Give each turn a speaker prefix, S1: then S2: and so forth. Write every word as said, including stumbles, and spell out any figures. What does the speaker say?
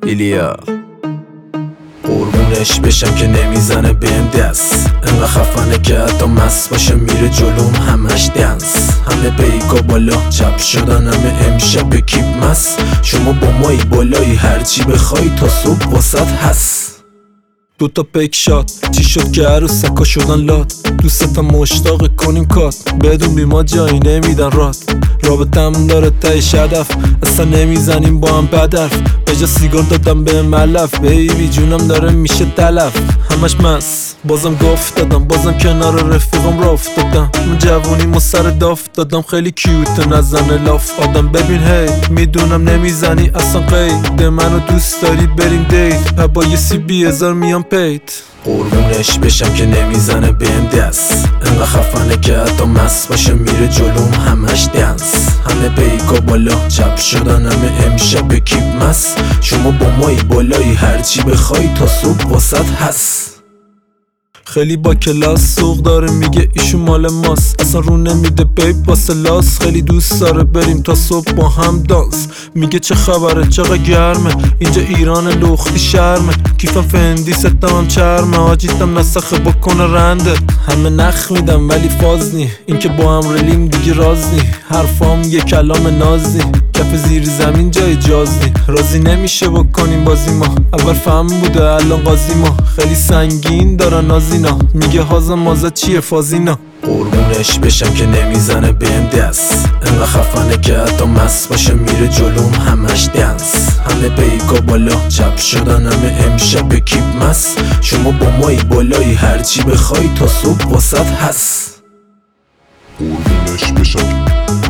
S1: ایلیا قربونش بشم که نمیزنه بهم دست، انقدر خفنه که حتی مست باشه میره جلوم همش دنس. همه بیگا بالا چپ شدن، همه امشب به کیپ مست. شما با مایی بالایی هرچی بخوای تا صبح واسط هست. دوتا پیک شات چی شد که عروسکا شدن لات، دوستم مشتاق کنیم کات، بدون بی ما جایی نمیدن رات. رابطم داره تهش هدف، اصلا نمیزنیم با هم بدرف. به جا سیگار دادم به ملف، بیبی جونم داره میشه تلف. همش مست بازم گفت دادم، بازم کنار رفیقم را افتادم. من جوونیم و سر داف دادم، خیلی کیوت نزنه لاف آدم. ببین هی میدونم نمیزنی اصلا قید، منو دوست داری بریم دیت، با یه سی بی هزار میام پیت. قربونش بشم که نمیزنه بهم دست، انقدر خفنه که حتی مست باشه میره جلوم همش دنس. همه بیگا بالا چپ شدن، همه امشب به کیپ مست. شما با مایی بالایی هرچی بخوای تا صبح واسط هست. خیلی با کلاس سوق داره میگه ایشون مال ماست، اصلا رو نمیده بیب واسه لاس. خیلی دوست داره بریم تا صبح با هم دانس. میگه چه خبره چقدر گرمه اینجا ایران لختی شرمه. کیفم فندی ستم هم چرمه، آجیتم نسخه بکنه رنده. همه نخ میدم ولی فاز نی، این که با هم رلیم دیگه راز نی. حرفام یه کلام ناز نی، کف زیر زمین جای جاز نی. راضی نمیشه بکنیم بازی ما، اول فهم بوده الان قاضی ما. خیلی سنگین دارن نازینا، میگه هازا مازا چیه فازینا. قربونش بشم که نمیزنه بهم دست، انقدر خفنه که حتی مست باشه میره جلوم همش دنس. همه بیگا بالا چپ شدن، همه امشب به کیپ مست. شما با مایی بالایی هرچی بخوای تا صبح واسط هست.
S2: قربونش بشم